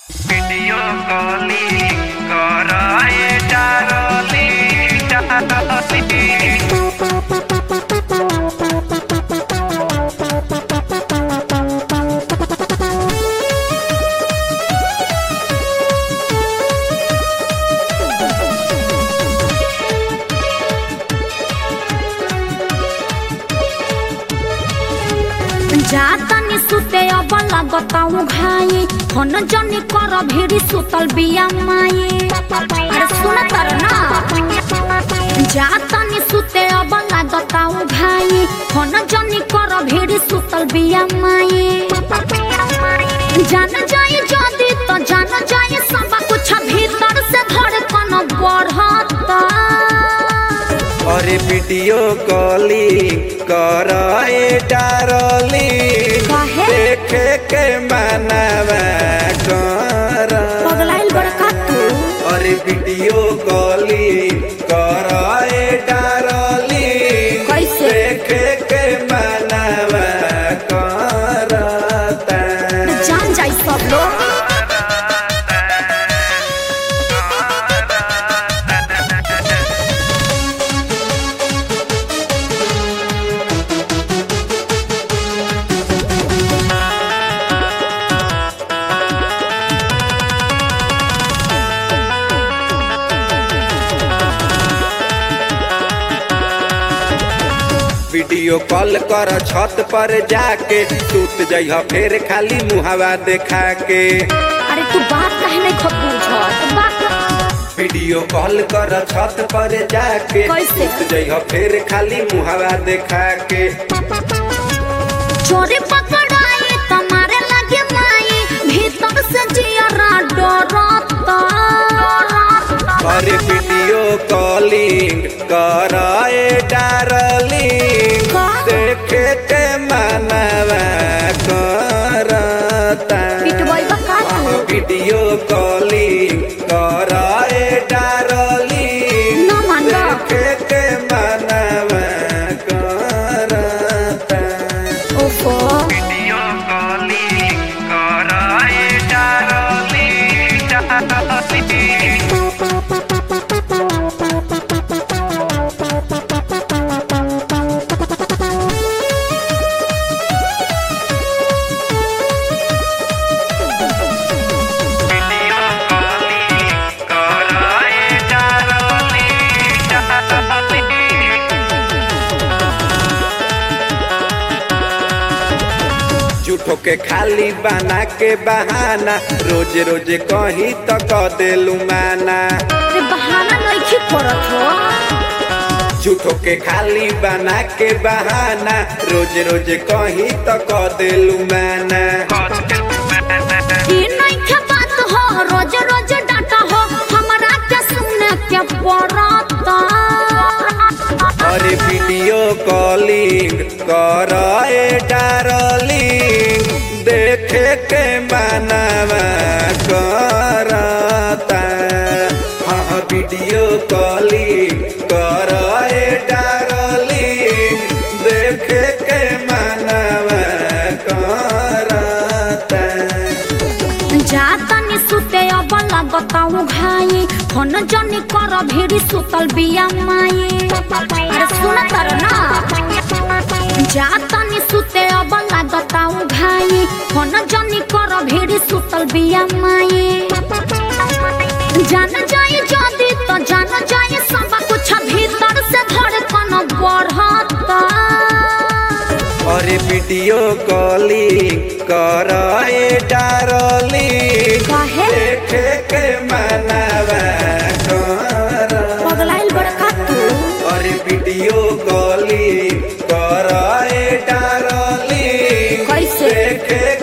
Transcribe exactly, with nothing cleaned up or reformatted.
Video calling कराए darling darling जातनी सुते अब लगताऊ घाई हन जनी कर भिड़ी सुतल बिया माई। अरे सुन तर ना जातनी सुते अब लगताऊ घाई हन जनी कर भिड़ी सुतल बिया माई। जान जाए जदी तो जान जाए सब कुछ भीतर से धड़कन बढ़ता। अरे वीडियो कॉलिंग कराए डार्लिंग देखे के मनवा कर पगलाइल बड़का तू। अरे वीडियो कॉलिंग कराए डार्लिंग कैसे देखे के मनवा करता। जान जाई सब लोग। वीडियो कॉल कर छत पर जाके सूत जइह फिर खाली मुहावा देखा के। अरे तू बात काहे नहीं खब बुझत बात। वीडियो कॉल कर छत पर जाके कैसे? सूत जइह फिर खाली मुहावा देखा के। चोरी पकड़ाई तुम्हारे लगे माई भीतर से जियरा डरता। अरे वीडियो कॉलिंग कराए डार्लिंग देखे के मनवा करता। पिटवाई बका तू। वीडियो कॉलिंग कराए डार्लिंग ना मानना। देखे के मनवा करता। ओफो वीडियो कॉलिंग कराए डार्लिंग डार्लिंग वीडियो कॉलिंग कराए डार्लिंग डार्लिंग झूठो के खाली बना के बहाना रोज रोज कहीं तो कह देलू माना। रे बहाना नहीं करत हो। झूठो के खाली बना के बहाना रोज रोज कहीं तो कह देलू माना। ई नहीं के बात हो रोज रोज डांटा हो हमरा के सुने के पड़ता। अरे वीडियो कॉलिंग कराए डार्लिंग देखे के मनवा करता। हाँ वीडियो कॉलिंग कराए डार्लिंग देखे के मनवा करता। जातनी सुते अब लगताऊ घाई हन जनी कर भिड़ी सुतल बिया माई। अरे सुन तर ना जातनी सुते अब लगताऊ घाई हन जनी कर भिड़ी सुतल बिया माई। जान जाए जदी तो जान जाए सब कुछ भीतर से धड़कन बढ़ता। अरे वीडियो कॉलिंग कराए डार्लिंग काहे? देखे के मनवा करता। पगलाइल बड़का तू। अरे वीडियो कॉलिंग कराए डार्लिंग कैसे देखे